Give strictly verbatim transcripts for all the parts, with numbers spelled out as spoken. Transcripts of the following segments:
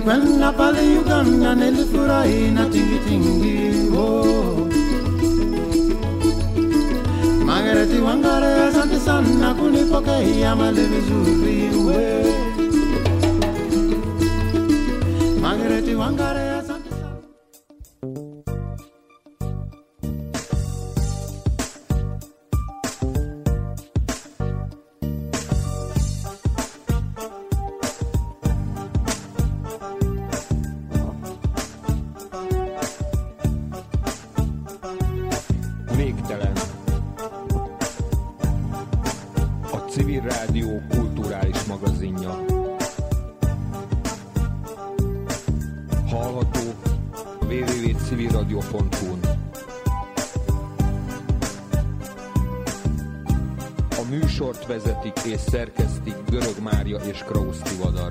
Quella pale Uganda nelle furaina tingi tingi oh. Magari ti wangare asante sana kunipoke yamale vizuri we. Magari ti wangare asante sana. Végtelen. A Civil Rádió kulturális magazinja. Hallható double-u double-u double-u pont civilradio pont hu-n. A műsort vezetik és szerkesztik Görög Mária és Krausz Tivadar.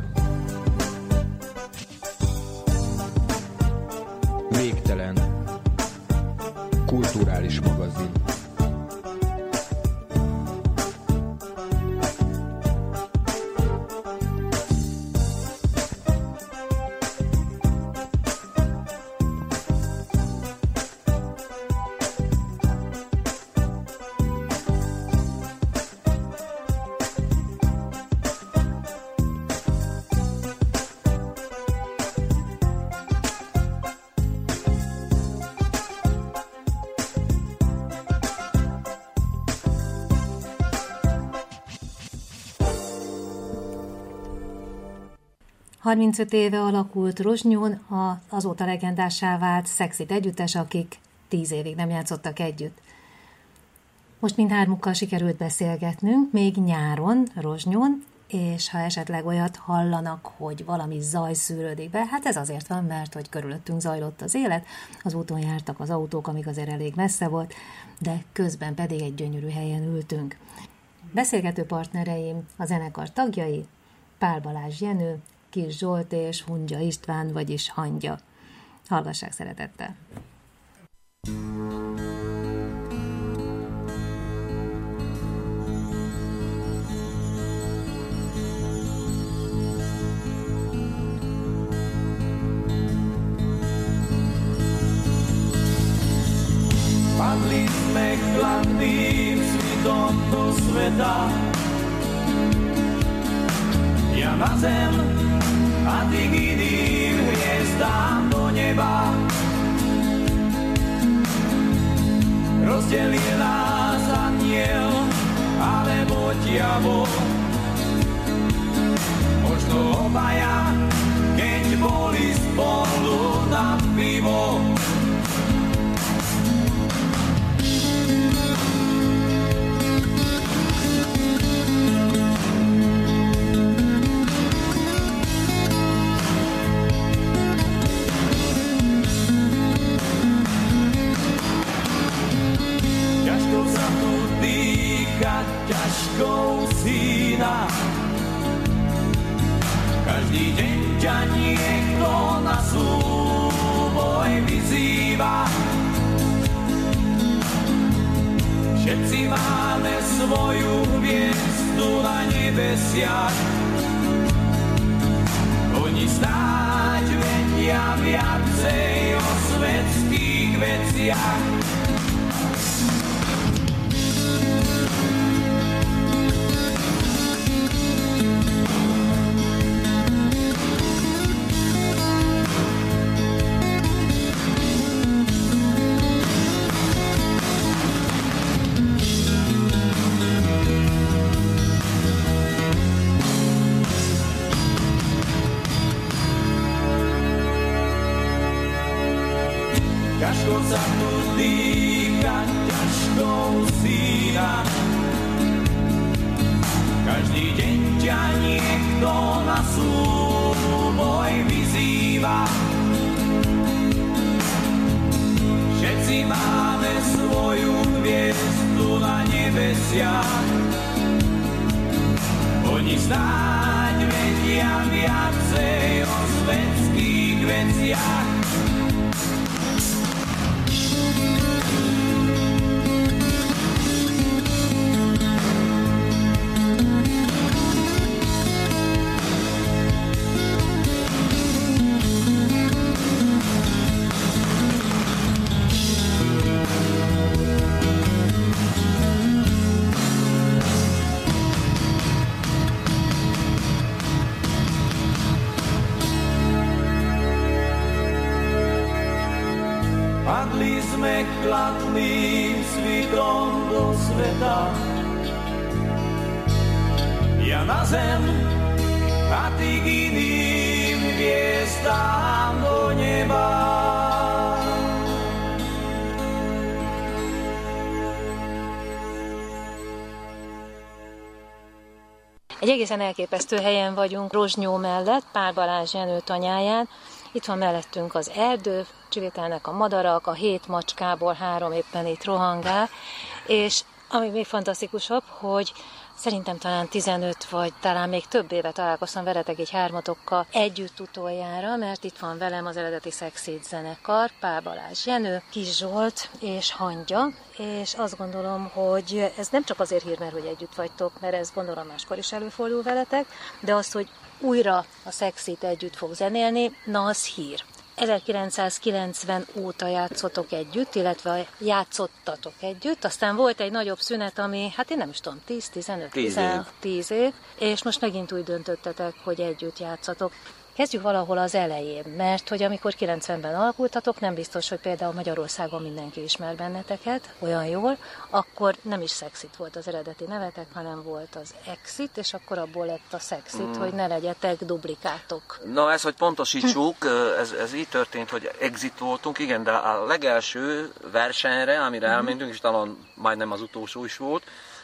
Végtelen. Kulturális magazin. harmincöt éve alakult Rozsnyón a azóta legendássá vált Szexit együttes, akik tíz évig nem játszottak együtt. Most mindhármukkal sikerült beszélgetnünk, még nyáron, Rozsnyón, és ha esetleg olyat hallanak, hogy valami zaj szűrődik be, hát ez azért van, mert hogy körülöttünk zajlott az élet, az úton jártak az autók, amíg azért elég messze volt, de közben pedig egy gyönyörű helyen ültünk. Beszélgető partnereim, a zenekar tagjai, Pál Balázs Jenő, Kis Zsolt és Hundzsa István, vagyis Hangya. Hallgassák szeretettel! Padli sme chladným svitom do sveta, ja na zem a ty k iným hviezdám do neba. Rozdelil nás anjel alebo diabol, možno obaja, keď boli spolu na pivo. Ťažkou sína. Každý deň ťa niekto na súboj vyzýva. Všetci máme svoju hviezdu na nebesiach. Oni snáď vedia viacej o svetských veciach. Ťažko sa tu dýcha, ťažko usína. Každý deň ťa niekto na súboj vyzýva. Všetci máme svoju hviezdu na nebesiach. Oni snáď vedia viacej o svetských veciach. Padli sme kladným svitom do sveta. Ja na zem a ty k iným hviezdám do neba. Egy egészen elképesztő helyen vagyunk, Rozsnyó mellett, Pál Balázs Jenő tanyáján. Itt van mellettünk az erdő, csivételnek a madarak, a hét macskából három éppen itt rohangál, és ami még fantasztikusabb, hogy szerintem talán tizenöt vagy talán még több éve találkoztam veletek így hármatokkal együtt utoljára, mert itt van velem az eredeti Szexit zenekar, Pál Balázs Jenő, Kis Zsolt és Hangya, és azt gondolom, hogy ez nem csak azért hír, mert hogy együtt vagytok, mert ez gondolom máskor is előfordul veletek, de az, hogy újra a Szexit együtt fog zenélni, na az hír. ezerkilencszázkilencven óta játszotok együtt, illetve játszottatok együtt, aztán volt egy nagyobb szünet, ami, hát én nem is tudom, tíz, tizenöt, tíz év, és most megint úgy döntöttetek, hogy együtt játszatok. Kezdjük valahol az elején, mert hogy amikor kilencvenben alakultatok, nem biztos, hogy például Magyarországon mindenki ismer benneteket olyan jól, akkor nem is Szexit volt az eredeti nevetek, hanem volt az Exit, és akkor abból lett a Szexit, hmm. hogy ne legyetek duplikátok. Na ez, hogy pontosítsuk, ez, ez így történt, hogy Exit voltunk, igen, de a legelső versenyre, amire hmm. elmentünk, és talán majdnem az utolsó is volt,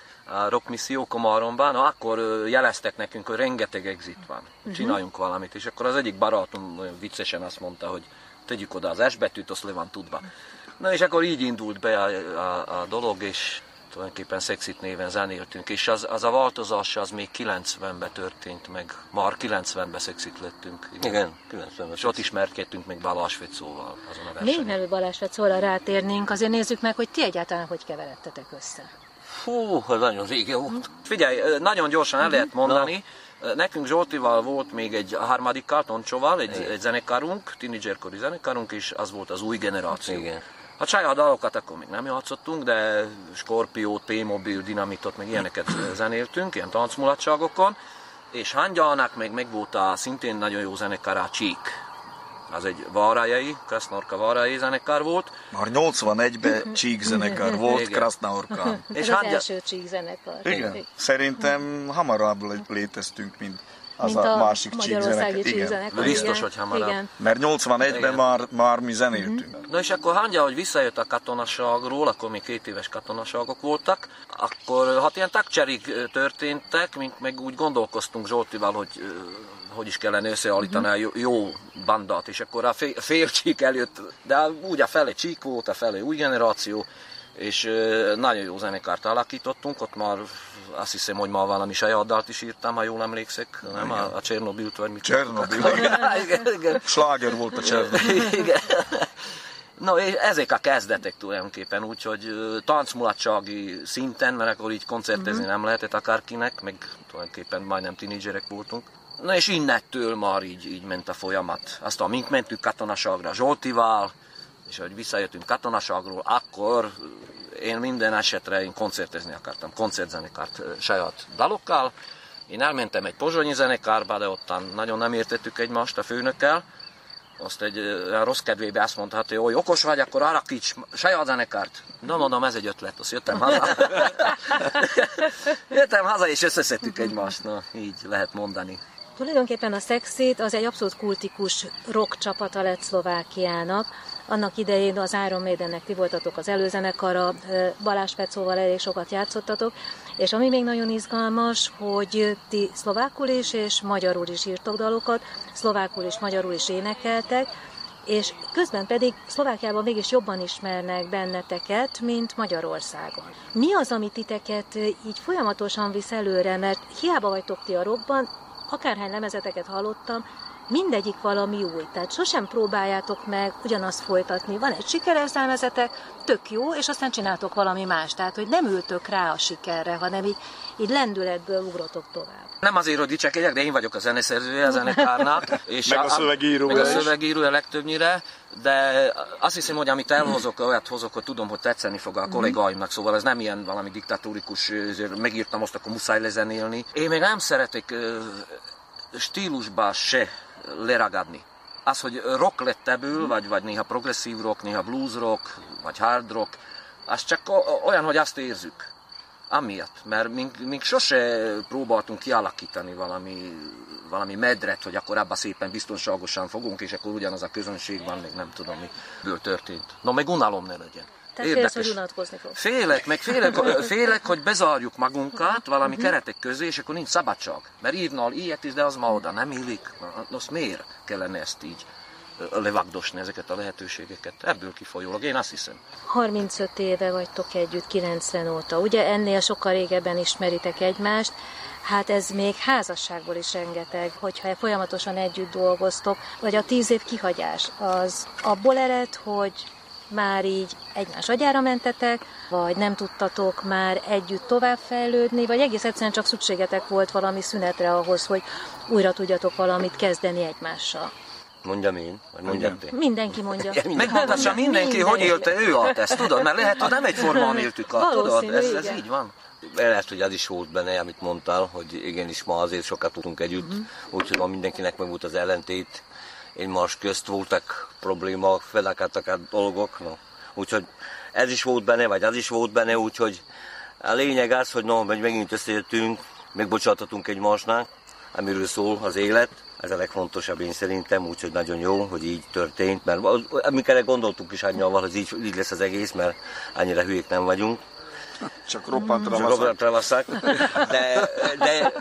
a Rock Misszió Komáromban, na, akkor jeleztek nekünk, hogy rengeteg Exit van, csináljunk uh-huh. valamit, és akkor az egyik barátom olyan viccesen azt mondta, hogy tegyük oda az S betűt, azt le van tudva. Na és akkor így indult be a, a, a dolog, és tulajdonképpen Szexit néven zenéltünk, és az, az a változás az még kilencvenben történt meg, már kilencvenben Szexit lettünk. Igen, igen kilencvenben. És ott ismerkedtünk meg Balázs Fecóval azon a versenyen. Még mielőtt Balázs Fecóra rátérnénk, azért nézzük meg, hogy ti egyáltalán hogy keveredtetek össze. Fú, ez nagyon régen volt. Figyelj, nagyon gyorsan el lehet mondani. No. Nekünk Zsoltival volt még egy harmadikkal, Toncsóval, egy, egy zenekarunk, tínédzserkori zenekarunk, és az volt az új generáció. Igen. A saját dalokat akkor még nem játszottunk, de Skorpió, T-Mobil, Dinamitot, meg ilyeneket zenéltünk, ilyen táncmulatságokon. És Hangyának meg, meg volt a szintén nagyon jó zenekar, a Csík. Az egy várajai, Krasznaorka várajai zenekar volt. Már nyolcvanegyben Csík zenekar volt Krasznaorkán. Ez az Hangya... első Csík zenekar. Igen. Szerintem hamarabb léteztünk, mint az mint a, a másik Csík zenekar. Igen. zenekar. Biztos, hogy hamarabb. Igen. Mert nyolcvanegyben már, már mi zenéltünk. Uh-huh. Na és akkor Hangya, hogy visszajött a katonaságról, akkor még két éves katonaságok voltak, akkor hát ilyen tagcserik történtek, mint meg úgy gondolkoztunk Zsoltival, hogy hogy is kellene összeállítani a jó, jó bandát, és akkor a fél, fél Csík előtt, de úgy a fele Csík volt, a fele új generáció, és nagyon jó zenekárt alakítottunk, ott már azt hiszem, hogy már valami saját dalt is írtam, ha jól emlékszek, nem a, a Csernobilt vagy mit. Csernobil. igen, igen. Sláger volt a Csernobil. Igen. No, és ezek a kezdetek tulajdonképpen, úgyhogy táncmulatsági szinten, mert akkor így koncertezni uh-huh. nem lehetett akárkinek, meg tulajdonképpen majdnem tínédzserek voltunk. Na és innettől már így, így ment a folyamat. Aztán mink mentünk katonaságra Zsoltival, és hogy visszajöttünk katonaságról, akkor én minden esetre én koncertezni akartam, koncertzenekart saját dalokkal. Én elmentem egy pozsonyi zenekárba, de ottan nagyon nem értettük egymást a főnökkel. Azt egy rossz kedvébe azt mondta, hogy hogy okos vagy, akkor alakíts saját zenekárt. Na mondom, ez egy ötlet, azt jöttem haza. jöttem haza és összeszedtük egymást, na, így lehet mondani. Tulajdonképpen a Szexit az egy abszolút kultikus rock csapata lett Szlovákiának. Annak idején az Iron Maidennek ti voltatok az előzenekara, Balázs Fecóval elég sokat játszottatok, és ami még nagyon izgalmas, hogy ti szlovákul is és magyarul is írtok dalokat, szlovákul és magyarul is énekeltek, és közben pedig Szlovákiában mégis jobban ismernek benneteket, mint Magyarországon. Mi az, ami titeket így folyamatosan visz előre, mert hiába vagytok ti a rockban, akárhány lemezeteket hallottam, mindegyik valami új. Tehát sosem próbáljátok meg ugyanazt folytatni. Van egy sikeres lemezetek, tök jó, és aztán csináltok valami más. Tehát, hogy nem ültök rá a sikerre, hanem így, így lendületből ugrotok tovább. Nem azért, hogy dicsekedjek, de én vagyok a zeneszerzője a zenekárnak. És meg a, a szövegírója meg a szövegírója legtöbbnyire, de azt hiszem, hogy amit elhozok, olyat hozok, hogy tudom, hogy tetszeni fog a kollégáimnak, szóval ez nem ilyen valami diktatórikus, megírtam azt, akkor muszáj lezenélni. Én még nem szeretek stílusba se leragadni. Az, hogy rock lett ebből, vagy, vagy néha progresszív rock, néha blues rock, vagy hard rock, az csak olyan, hogy azt érzük. Amiatt, mert mink, mink sose próbáltunk kialakítani valami, valami medret, hogy akkor abban szépen biztonságosan fogunk, és akkor ugyanaz a közönség van, még nem tudom miből történt. No, meg unalom ne legyen. Tehát félsz, hogy unatkozni fog. Félek, meg félek, félek, hogy bezárjuk magunkat valami uh-huh. keretek közé, és akkor nincs szabadság. Mert írnal ilyet is, de az ma oda nem illik. Azt miért kellene ezt így levagdosni, ezeket a lehetőségeket? Ebből kifolyólag, én azt hiszem. harmincöt éve vagytok együtt, kilencven óta. Ugye ennél sokkal régebben ismeritek egymást. Hát ez még házasságból is rengeteg, hogyha folyamatosan együtt dolgoztok, vagy a tíz év kihagyás, az abból ered, hogy már így egymás agyára mentetek, vagy nem tudtatok már együtt továbbfejlődni, vagy egész egyszerűen csak szükségetek volt valami szünetre ahhoz, hogy újra tudjatok valamit kezdeni egymással. Mondjam én, vagy mondjam te? Mindenki mondja. Megmondhassa mindenki, mindenki, hogy élte ő a ezt, tudod? Mert lehet, hogy nem egyformán éltük a, tudod? Ez, ez így van. Lehet, hogy az is volt benne, amit mondtál, hogy igenis ma azért sokat tudtunk együtt, uh-huh. úgyhogy ma mindenkinek meg volt az ellentét. Egymás közt voltak problémák, felakadtak a dolgok, no. Úgyhogy ez is volt benne, vagy az is volt benne, úgyhogy a lényeg az, hogy no, megint összejöttünk, megbocsátottunk egymásnak, amiről szól az élet. Ez a legfontosabb én szerintem, úgyhogy nagyon jó, hogy így történt, mert amikor gondoltuk is annyival, hogy így, így lesz az egész, mert annyira hülyék nem vagyunk. Csak roppant ravaszak. ravaszak. De, de,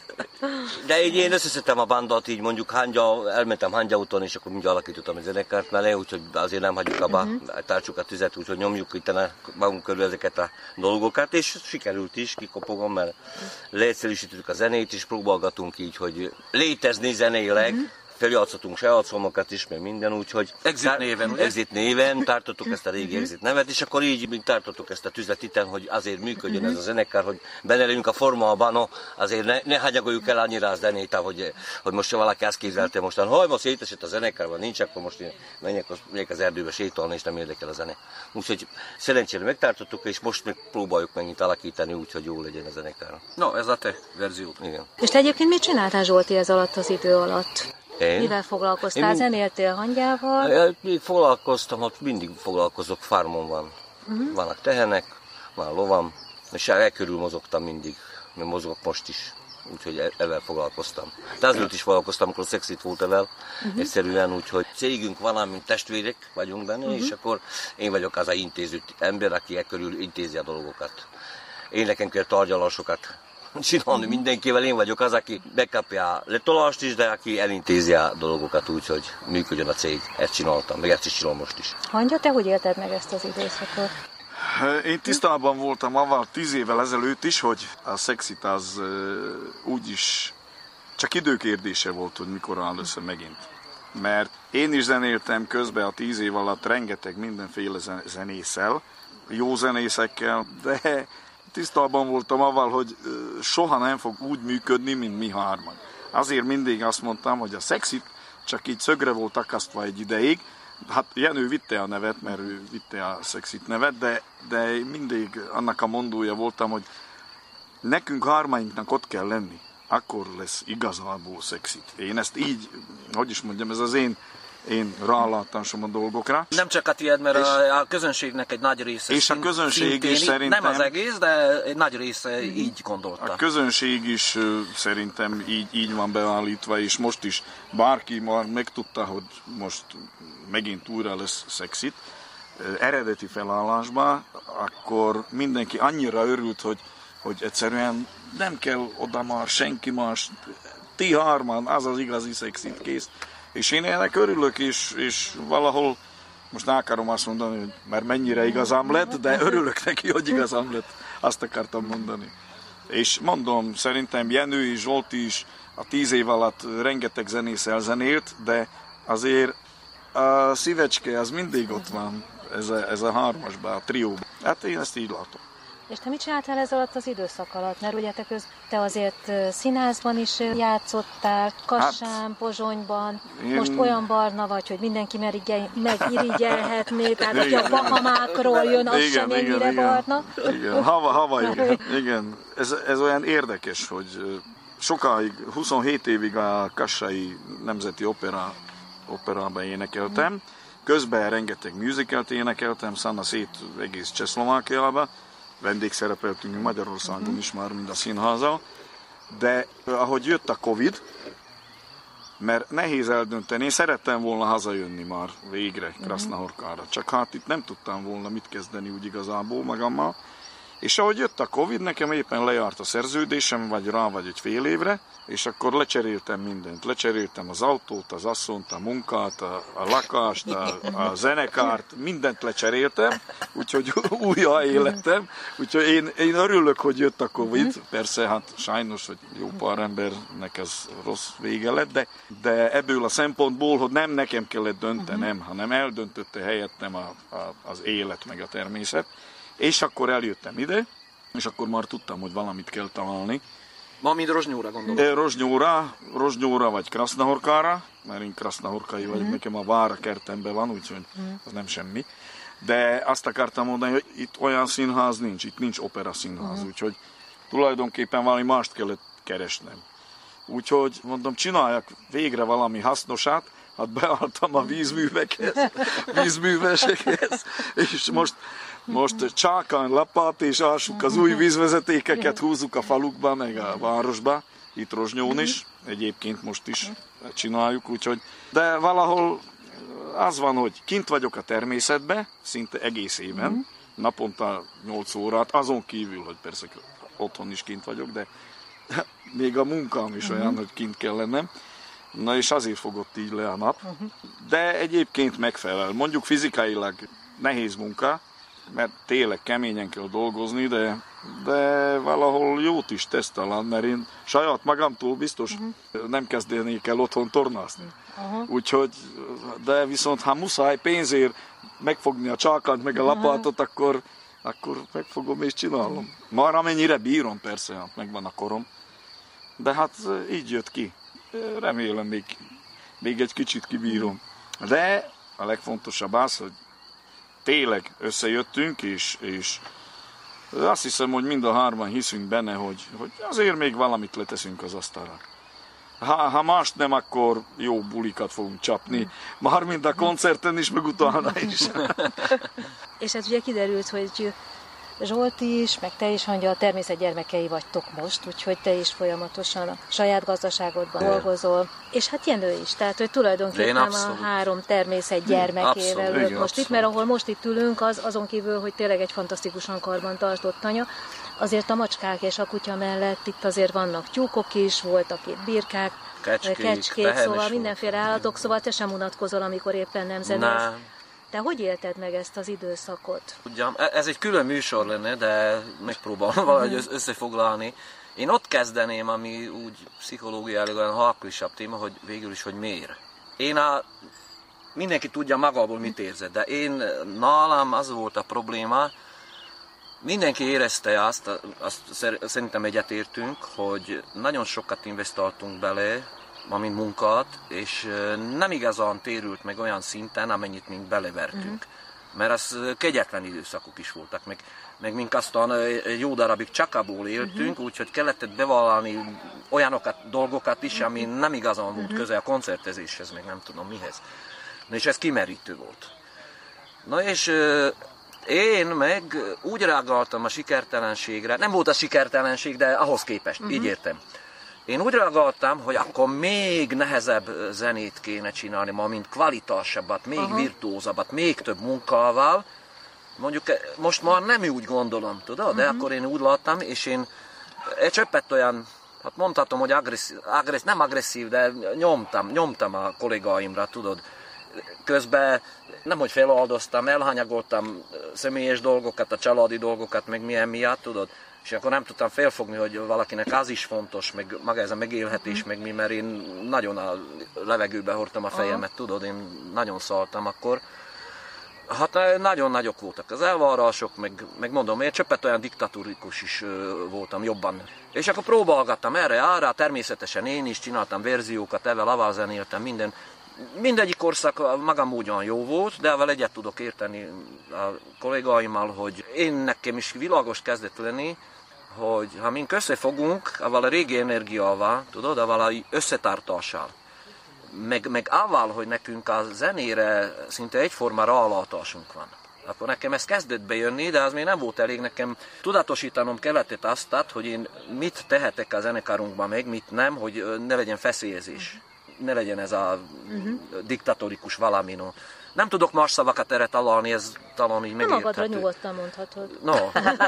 de így én összeszedtem a bandot, így mondjuk Hangya, elmentem Hangya úton, és akkor mindjárt alakítottam a zenekart mellé, úgyhogy azért nem hagyjuk abba, uh-huh. tartsuk a tüzet, úgyhogy nyomjuk itt a magunk körül ezeket a dolgokat, és sikerült is, kikopogom, mert leegyszerűsítettük a zenét, és próbálgatunk így, hogy létezni zeneileg, uh-huh. feljátszottunk sealcomokat is, meg minden, úgyhogy Exit néven, ugye? Exit néven tartottuk ezt a régi Exit nevet, és akkor így még tartottuk ezt a tüzet itten, hogy azért működjön ez a zenekar, hogy benne legyünk a formában, no, azért ne, ne hagyagoljuk el annyira a zenét, hogy, hogy most valaki azt képzelte mostan, hogy most szétesett a zenekar, nincs, akkor most én menjek, menjek az erdőbe sétálni, és nem érdekel a zene. Úgyhogy szerencsére megtartottuk, és most még próbáljuk megint alakítani, úgyhogy jó legyen a zenekar. No, ez a te verzió. Igen. És te egyébként mit csináltál, Zsolti, ez alatt az idő alatt? Én? Mivel foglalkoztál? Én... Zenéltél Hangyával? Én foglalkoztam, ott mindig foglalkozok, farmon van. Uh-huh. Vannak tehenek, van lovam, és el körül mozogtam mindig, mert mozogok most is, úgyhogy ezzel foglalkoztam. De azelőtt is foglalkoztam, amikor Szexit volt ezzel, uh-huh. egyszerűen, úgyhogy cégünk van, mint testvérek vagyunk benne, uh-huh. és akkor én vagyok az a intéző ember, aki e körül intézi a dolgokat. Én nekem kell tárgyalásokat csinálni mindenkivel, én vagyok az, aki bekapja a letolást is, de aki elintézi a dolgokat úgy, hogy működjön a cég. Ezt csináltam, meg ezt is csinálom most is. Hangya, te hogy élted meg ezt az időszakot? Én tisztában voltam avval tíz évvel ezelőtt is, hogy a Szexit az úgyis csak időkérdése volt, hogy mikor áll össze megint. Mert én is zenéltem közben a tíz év alatt rengeteg mindenféle zenészel, jó zenészekkel, de tisztában voltam avval, hogy soha nem fog úgy működni, mint mi hárman. Azért mindig azt mondtam, hogy a Szexit csak így szögre volt akasztva egy ideig. Hát Jenő vitte a nevet, mert ő vitte a Szexit nevet, de, de mindig annak a mondója voltam, hogy nekünk hármainknak ott kell lenni. Akkor lesz igazából Szexit. Én ezt így, hogy is mondjam, ez az én én rálátásom a dolgokra. Nem csak a tiéd, mert a, a közönségnek egy nagy része és a közönség is szerintem, nem az egész, de egy nagy része így gondolta. A közönség is szerintem így, így van beállítva, és most is bárki már megtudta, hogy most megint újra lesz Szexit eredeti felállásban, akkor mindenki annyira örült, hogy, hogy egyszerűen nem kell oda már senki más, ti hárman, az az igazi Szexit, kész. És én ennek örülök, és, és valahol, most nem akarom azt mondani, hogy már mennyire igazám lett, de örülök neki, hogy igazám lett, azt akartam mondani. És mondom, szerintem Jenő és Zsolti is a tíz év alatt rengeteg zenészel zenélt, de azért a szívecske az mindig ott van, ez a, ez a hármasban, a trióban. Hát én ezt így látom. És te mit csináltál ez alatt az időszak alatt? Mert ugye te, köz, te azért színházban is játszottál, Kassán, hát, Pozsonyban, én... most olyan barna vagy, hogy mindenki megirigyelhetné, tehát hogy a Bahamákról jön, az igen, sem igen, ennyire igen, barna. Igen, hava, hava, igen. igen. Ez, ez olyan érdekes, hogy sokáig, huszonhét évig a Kassai Nemzeti Opera operában énekeltem. Közben rengeteg musicalt énekeltem, Szanna szét egész Csehszlovákiában. Vendégszerepeltünk Magyarországon is már, mind a színházzal. De ahogy jött a Covid, mert nehéz eldönteni, én szerettem volna hazajönni már végre Krasznahorkára, csak hát itt nem tudtam volna mit kezdeni úgy igazából magammal. És ahogy jött a Covid, nekem éppen lejárt a szerződésem, vagy rá, vagy egy fél évre, és akkor lecseréltem mindent. Lecseréltem az autót, az asszont, a munkát, a, a lakást, a, a zenekárt, mindent lecseréltem, úgyhogy újra életem. Úgyhogy én, én örülök, hogy jött a Covid. Persze, hát sajnos, hogy jó pár embernek ez rossz vége lett, de, de ebből a szempontból, hogy nem nekem kellett döntenem, hanem eldöntötte helyettem a, a, az élet meg a természet. És akkor eljöttem ide, és akkor már tudtam, hogy valamit kell találni. Ma mind Rozsnyóra gondolom. Rozsnyóra, Rozsnyóra vagy Krasznahorkára, mert én krasznahorkai vagyok, mm. nekem a vár a kertemben van, úgyhogy mm. az nem semmi. De azt akartam mondani, hogy itt olyan színház nincs, itt nincs opera színház, mm. úgyhogy tulajdonképpen valami mást kellett keresnem. Úgyhogy mondom, csináljak végre valami hasznosát, hát beálltam a vízművekhez, vízművesekhez, és most Most csákán lapát és ássuk az új vízvezetékeket, húzzuk a falukba, meg a városba, itt Rozsnyón is, egyébként most is csináljuk, úgyhogy. De valahol az van, hogy kint vagyok a természetben, szinte egész éven, naponta nyolc órát, azon kívül, hogy persze otthon is kint vagyok, de még a munkám is olyan, hogy kint kell lennem. Na és azért fogott így le a nap, de egyébként megfelel. Mondjuk fizikailag nehéz munka, mert tényleg keményen kell dolgozni, de, de valahol jót is tesz talán, mert én saját magamtól biztos uh-huh. nem kezdenék el otthon tornázni. Uh-huh. Úgyhogy, de viszont ha muszáj pénzért megfogni a csákát, meg a lapátot, uh-huh. akkor, akkor megfogom és csinálom. Már amennyire bírom, persze, hát megvan a korom. De hát így jött ki. Remélem még, még egy kicsit kibírom. De a legfontosabb az, hogy tényleg összejöttünk, és, és azt hiszem, hogy mind a hárman hiszünk benne, hogy, hogy azért még valamit leteszünk az asztalra. Ha, ha mást nem, akkor jó bulikat fogunk csapni, már mind a koncerten is, meg utána is. És hát ugye kiderült, hogy Zsolt is, meg te is, Hangya, a természet gyermekei vagytok most, úgyhogy te is folyamatosan a saját gazdaságodban dolgozol. És hát Jenő is, tehát hogy tulajdonképpen a három természet gyermekével ülök most itt, mert ahol most itt ülünk, az azon kívül, hogy tényleg egy fantasztikusan karban tartott anya, azért a macskák és a kutya mellett itt azért vannak tyúkok is, voltak itt birkák, kecskék, kecskék szóval mindenféle állatok, szóval te sem unatkozol, amikor éppen nem zenélsz. Te hogy élted meg ezt az időszakot? Ugyan, ez egy külön műsor lenne, de megpróbálom valahogy összefoglalni. Én ott kezdeném, ami úgy pszichológiailag olyan halklisabb téma, hogy végül is, hogy miért. Én a, mindenki tudja magából mit érzett, de én nálam az volt a probléma, mindenki érezte azt, azt szerintem egyetértünk, hogy nagyon sokat investáltunk bele, mint munkát, és nem igazán térült meg olyan szinten, amennyit mink belevertünk. Uh-huh. Mert az kegyetlen időszakok is voltak, meg, meg mink aztán jó darabig csak abból éltünk, uh-huh. úgyhogy kellett bevallani olyanokat, dolgokat is, ami nem igazán volt uh-huh. köze a koncertezéshez, meg nem tudom mihez. Na és ez kimerítő volt. Na és én meg úgy reagáltam a sikertelenségre, nem volt a sikertelenség, de ahhoz képest, uh-huh. így értem. Én úgy reagáltam, hogy akkor még nehezebb zenét kéne csinálni, ma mint kvalitásabbat, még Aha. virtuózabbat, még több munkával. Mondjuk most már nem úgy gondolom, tudod, uh-huh. de akkor én úgy láttam, és én egy csöppet olyan, hát mondhatom, hogy agresszív, agresszív, nem agresszív, de nyomtam, nyomtam a kollégáimra, tudod. Közben nem, hogy feloldoztam, elhanyagoltam személyes dolgokat, a családi dolgokat, meg milyen miatt, tudod. És akkor nem tudtam felfogni, hogy valakinek az is fontos, meg maga ez a megélhetés, meg mi, mert én nagyon a levegőbe hordtam a fejemet, tudod, én nagyon szaltam akkor. Hát nagyon nagyok voltak az elvárások, meg, meg mondom, én csöppet olyan diktatórikus is voltam jobban. És akkor próbálgattam erre, arra, természetesen én is csináltam verziókat, evel avval zenéltem, minden. Mindegyik korszak magam ugyan jó volt, de avval egyet tudok érteni a kollégáimmal, hogy én nekem is világos kezdett lenni, hogy ha mink összefogunk, avval a régi energiával, tudod, avval a összetartással, meg, meg avval, hogy nekünk a zenére szinte egyforma ráhatásunk van. Akkor nekem ez kezdett bejönni, de az még nem volt elég, nekem tudatosítanom kellett azt, hogy én mit tehetek a zenekarunkban meg, mit nem, hogy ne legyen feszélyezés. Ne legyen ez a uh-huh. diktatórikus valami. No. Nem tudok más szavakat erre találni, ez talán így megérthető. Magadra nyugodtan mondhatod. No,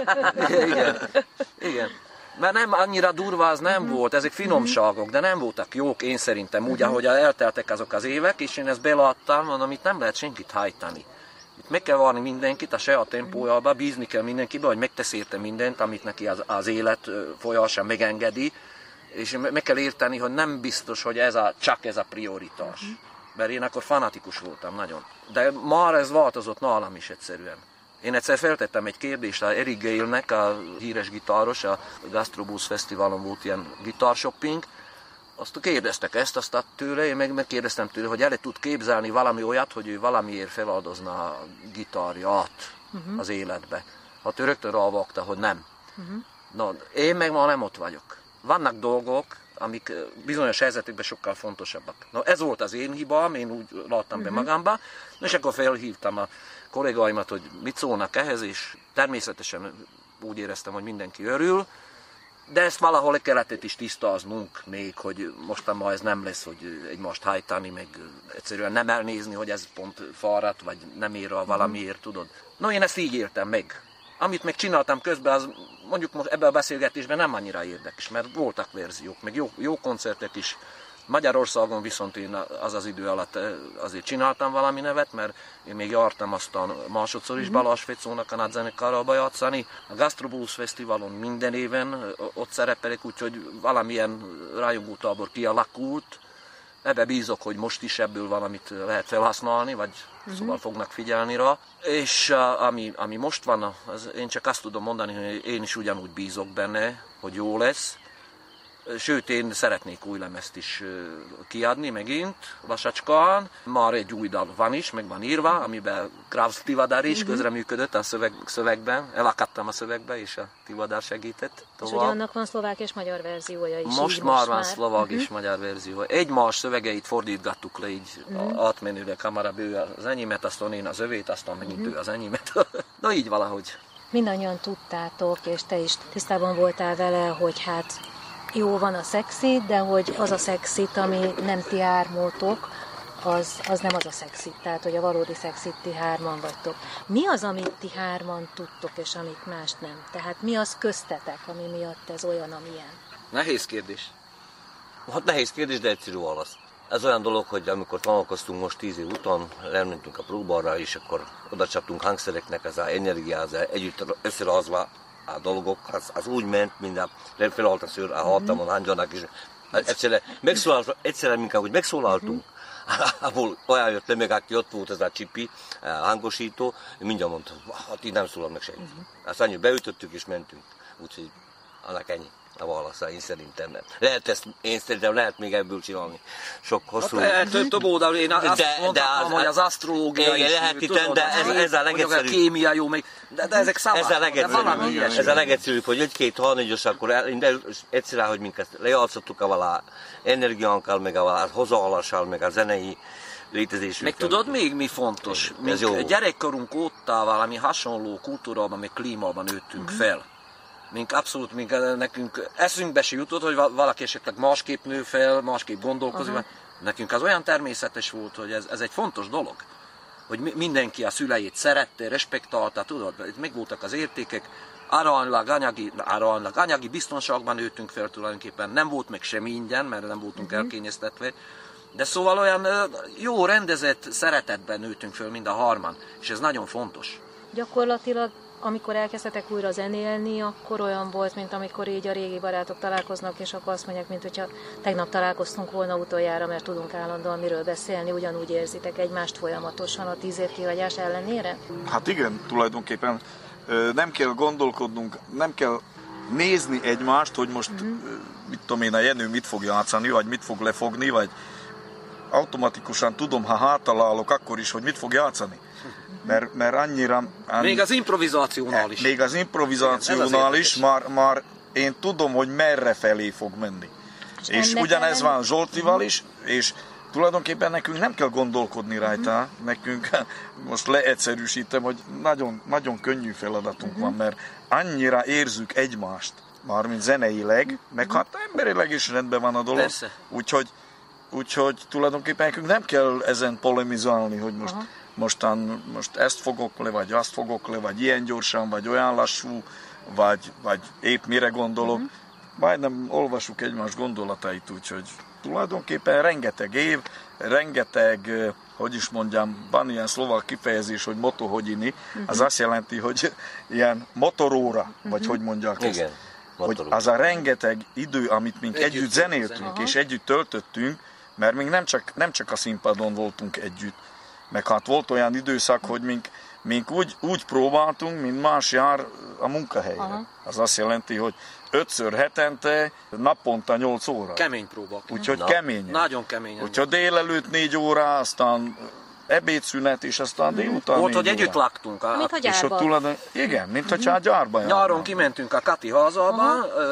igen, igen. Mert nem annyira durva az nem uh-huh. volt, ezek finomságok, de nem voltak jók, én szerintem úgy, uh-huh. ahogy elteltek azok az évek, és én ezt beláttam, mondom, itt nem lehet senkit hajtani. Itt meg kell várni mindenkit a saját tempójába, bízni kell mindenkibe, hogy megtesz érte mindent, amit neki az, az élet folyása megengedi, és meg kell érteni, hogy nem biztos, hogy ez a, csak ez a prioritás. Uh-huh. Mert én akkor fanatikus voltam nagyon. De már ez változott nálam is egyszerűen. Én egyszer feltettem egy kérdést a Eric Gale-nek, a híres gitáros, a Gastrobus Fesztiválon volt ilyen gitárshopping. Azt kérdeztek ezt, azt tőle, én meg megkérdeztem tőle, hogy el tud képzelni valami olyat, hogy ő valamiért feláldozna a gitárját uh-huh. az életbe. Hát ő rögtön rávágta, hogy nem. Uh-huh. No, én meg már nem ott vagyok. Vannak dolgok, amik bizonyos helyzetekben sokkal fontosabbak. No, ez volt az én hibám, én úgy láttam uh-huh. be magamba, és akkor felhívtam a kollégáimat, hogy mit szólnak ehhez, és természetesen úgy éreztem, hogy mindenki örül, de ezt valahol kellett is tisztáznunk még, hogy mostan ma ez nem lesz, hogy egymást hajtani, meg egyszerűen nem elnézni, hogy ez pont fáradt, vagy nem ér a valamiért, tudod. No, én ezt így éltem meg. Amit meg csináltam közben, az mondjuk most ebben a beszélgetésben nem annyira érdekes, mert voltak verziók, meg jó, jó koncertek is. Magyarországon viszont én az az idő alatt azért csináltam valami nevet, mert én még jártam aztán másodszor is Balázs Fecónak a nagyzenekarába játszani. A Gastrobus Fesztiválon minden éven ott szerepelek, úgyhogy valamilyen rajongótábor kialakult. Ebbe bízok, hogy most is ebből valamit lehet felhasználni, vagy uh-huh. szóval fognak figyelni rá. És uh, ami, ami most van, az, én csak azt tudom mondani, hogy én is ugyanúgy bízok benne, hogy jó lesz. Sőt, én szeretnék új lemezt is kiadni megint, lassacskán. Már egy új dal van is, meg van írva, amiben Kraus Tivadar is uh-huh. közreműködött a szöveg, szövegben. Elakadtam a szövegbe, és a Tivadar segített tovább. És ugye annak van szlovák és magyar verziója is. Most így, már most van már. szlovák uh-huh. és magyar verzió. Egymás szövegeit fordítgattuk le így uh-huh. átmenőre, kamarabb ő az enyémet, aztán én az övét, aztán megint uh-huh. ő az enyémet. Na így valahogy. Mindannyian tudtátok, és te is tisztában voltál vele, hogy hát jó, van a szexit, de hogy az a szexit, ami nem ti hármótok, az, az nem az a szexit. Tehát, hogy a valódi szexit ti hárman vagytok. Mi az, amit ti hárman tudtok, és amit mást nem? Tehát mi az köztetek, ami miatt ez olyan, amilyen? Nehéz kérdés. Hát nehéz kérdés, de egyszerű válasz. Ez olyan dolog, hogy amikor találkoztunk most tíz év után, elmentünk a próbára, és akkor oda csaptunk hangszereknek, ez az energiá, az együtt összerázva a dolgok, az, az úgy ment, mint a felállt a szőr, a hátamon, hangyanak, és egyszerűen megszólaltunk, egyszerűen minket, hogy megszólaltunk, ahol olyan jött le meg, aki ott volt ez a csipi, a hangosító, mindjárt mondta, hát így nem szólal meg senki. Azt annyi beütöttük és mentünk, úgyhogy annak ennyi a válasza, én szerintem nem. Lehet ezt, én szerintem lehet még ebből csinálni. Sok hosszú... Hát, több oldalról, én azt de, mondhatom, de az, hogy az asztrológia is, lehet itt, de ez, ez a legegyszerűbb. A kémia jó, még, de, de ezek szavak. Ez a legegyszerűbb, ez a legegyszerűbb, hogy egy-két harnégyos, akkor egyszerűen, hogy minket lejátszottuk a vala energiánkkal, meg a vala hozzáállással, meg a zenei létezésünk. Meg tudod még mi fontos? Mint gyerekkorunk óta valami hasonló kultúrában, meg klímában nőttünk fel. Mink abszolút, mink nekünk eszünkbe se jutott, hogy valaki esetleg másképp nő fel, másképp gondolkozik. Uh-huh. Nekünk az olyan természetes volt, hogy ez, ez egy fontos dolog. Hogy mindenki a szüleit szerette, respektálta, tudod, itt megvoltak az értékek, aránylag anyagi, aránylag anyagi biztonságban nőttünk fel tulajdonképpen, nem volt meg semmi ingyen, mert nem voltunk uh-huh. elkényeztetve. De szóval olyan jó rendezett szeretetben nőttünk fel mind a hárman, és ez nagyon fontos. Gyakorlatilag amikor elkezdtetek újra zenélni, akkor olyan volt, mint amikor így a régi barátok találkoznak, és akkor azt mondják, mint hogyha tegnap találkoztunk volna utoljára, mert tudunk állandóan miről beszélni, ugyanúgy érzitek egymást folyamatosan a tíz év kihagyás ellenére? Hát igen, tulajdonképpen nem kell gondolkodnunk, nem kell nézni egymást, hogy most, uh-huh. mit tudom én, a Jenő mit fog játszani, vagy mit fog lefogni, vagy automatikusan tudom, ha hátalálok, akkor is, hogy mit fog játszani. Mert, mert annyira... An... Még az improvizációnál is. Még az improvizációnál is, már, már én tudom, hogy merre felé fog menni. És, és ugyanez van Zsoltival is, és tulajdonképpen nekünk nem kell gondolkodni rajta, nekünk most leegyszerűsítem, hogy nagyon, nagyon könnyű feladatunk van, mert annyira érzük egymást, mármint zeneileg, meg hát emberileg is rendben van a dolog. Úgyhogy, úgyhogy tulajdonképpen nekünk nem kell ezen polemizálni, hogy most, mostan, most ezt fogok le, vagy azt fogok le, vagy ilyen gyorsan, vagy olyan lassú, vagy, vagy épp mire gondolok. Uh-huh. Majdnem olvasjuk egymás gondolatait, úgyhogy tulajdonképpen rengeteg év, rengeteg, hogy is mondjam, van ilyen szlovák kifejezés, hogy motohodini, uh-huh. az azt jelenti, hogy ilyen motoróra, uh-huh. vagy hogy mondják ezt. Igen, hogy az a rengeteg idő, amit mink együtt, együtt zenéltünk, uh-huh. és együtt töltöttünk, mert még nem csak, nem csak a színpadon voltunk együtt, meg hát volt olyan időszak, hogy mink, mink úgy, úgy próbáltunk, mint más jár a munkahelyre. Aha. Az azt jelenti, hogy ötször hetente, naponta nyolc óra. Kemény próbák. Úgyhogy Na. keményen. Nagyon keményen. Úgyhogy délelőtt négy óra, aztán ebédszünet, és aztán délután Volt, hogy együtt laktunk. A... Mint a és ott tulajdon... Igen, mint hogy a gyárban. Nyáron kimentünk a Kati házába,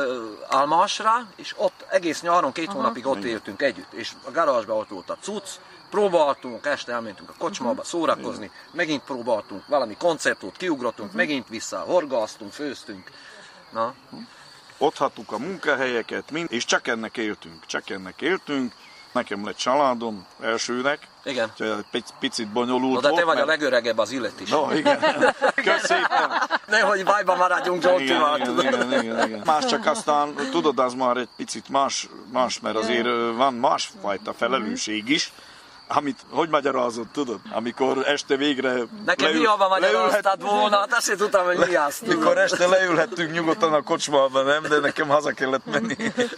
Almasra, és ott egész nyáron két Aha. hónapig ott éltünk együtt. És a garázsban ott volt a cucc, próbáltunk, este elmentünk a kocsmába szórakozni, uh-huh. megint próbáltunk, valami koncertot kiugrottunk, uh-huh. megint vissza, horgáztunk, főztünk. Na. Ott hattuk a munkahelyeket, mind, és csak ennek éltünk, csak ennek éltünk. Nekem lett családom elsőnek. Igen. Egy picit bonyolult no, de te volt, vagy mert... a legöregebb az illet is. No, igen. Köszönöm. Nehogy bajba maradjunk Zsoltival. Igen, igen, igen, igen, igen. Más csak aztán, tudod, az már egy picit más, más mert azért van másfajta felelősség is, amit, hogy magyarázod, tudod? Amikor este végre Nekem leül, hiába magyaráztad volna, hát azt sem tudtam, hogy mi az. Mikor este leülhettünk nyugodtan a kocsmában, nem? De nekem haza kellett menni.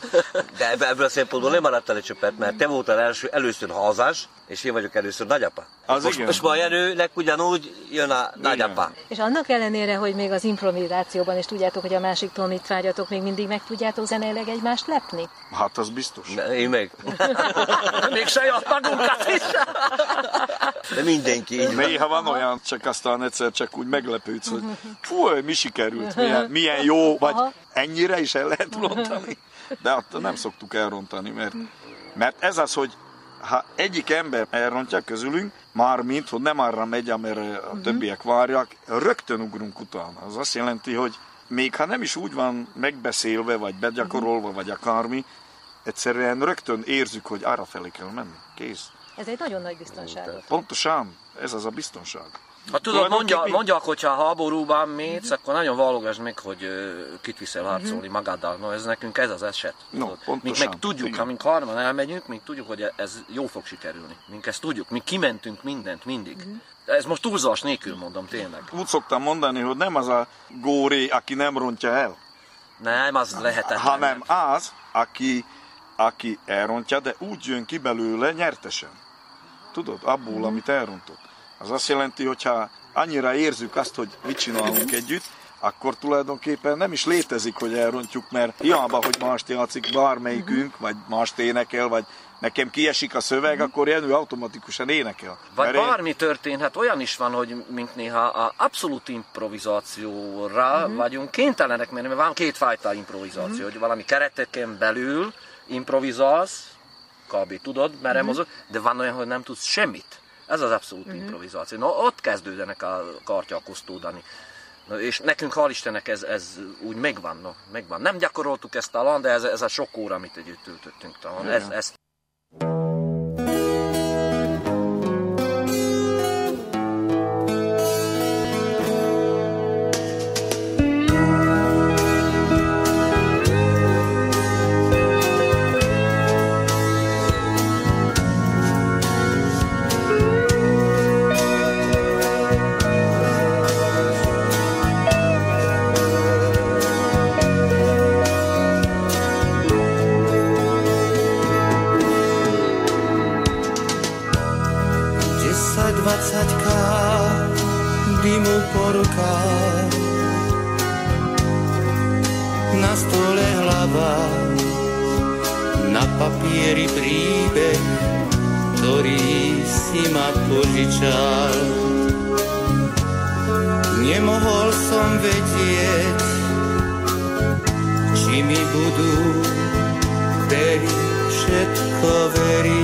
De ebből a szempontból nem maradtál egy csöppet, mert te voltál első, először házás, és én vagyok először nagyapa. Az most, igen. most ma Jenőnek ugyanúgy jön a nagyapa. És annak ellenére, hogy még az improvizációban is tudjátok, hogy a másiktól mit vágyatok, még mindig meg tudjátok zeneileg egymást lepni? Hát az biztos. De én meg. Még saját magunkat is. De mindenki így van. Néha van olyan, csak aztán egyszer csak úgy meglepődsz, hogy fú, mi sikerült, milyen, milyen jó, vagy ennyire is el lehet rontani. De attól nem szoktuk elrontani, mert, mert ez az, hogy ha egyik ember elrontja közülünk, mármint, hogy nem arra megy, amerre a többiek várják, rögtön ugrunk utána. Az azt jelenti, hogy még ha nem is úgy van megbeszélve, vagy begyakorolva, vagy akármi, egyszerűen rögtön érzük, hogy arra felé kell menni. Kész. Ez egy nagyon nagy biztonságot. Pontosan, ez az a biztonság. Ha tudod, mondja, mondják, hogyha háborúban mész, akkor nagyon válogasd meg, hogy kit viszel harcolni magaddal. No, ez nekünk ez az eset. No, mink meg tudjuk, igen. Ha mink harman elmegyünk, mink tudjuk, hogy ez jó fog sikerülni. Mink ezt tudjuk, mink kimentünk mindent, mindig. Uh-huh. Ez most túlzás nélkül mondom, tényleg. Úgy szoktam mondani, hogy nem az a góré, aki nem rontja el. Nem, az lehetetlen. Hanem az, aki, aki elrontja, de úgy jön ki belőle nyertesen. Tudod, abból, uh-huh. amit elrontott. Az azt jelenti, hogyha annyira érzük azt, hogy mit csinálunk együtt, akkor tulajdonképpen nem is létezik, hogy elrontjuk, mert hiába, hogy mást játszik bármelyikünk, vagy mást énekel, vagy nekem kiesik a szöveg, akkor Jenő automatikusan énekel. Vagy bármi én... történhet, olyan is van, hogy mint néha a abszolút improvizációra uh-huh. vagyunk kénytelenek, mert van kétfajta improvizáció, uh-huh. hogy valami kereteken belül improvizálsz, kb. Tudod, merre uh-huh. mozog, de van olyan, hogy nem tudsz semmit. Ez az abszolút uh-huh. improvizáció. No, ott kezdődnek a kártyák osztódani. No, és nekünk, hál' Istennek, ez, ez úgy megvan, no, megvan. Nem gyakoroltuk ezt talán, de ez, ez a sok óra, amit együtt töltöttünk talán. Ez, ez... dvadsať dymu porka, na stole hlava, na papieri príbeh, ktorý si ma požičal. Nemohol som vedieť, či mi budú veriť, všetko veriť.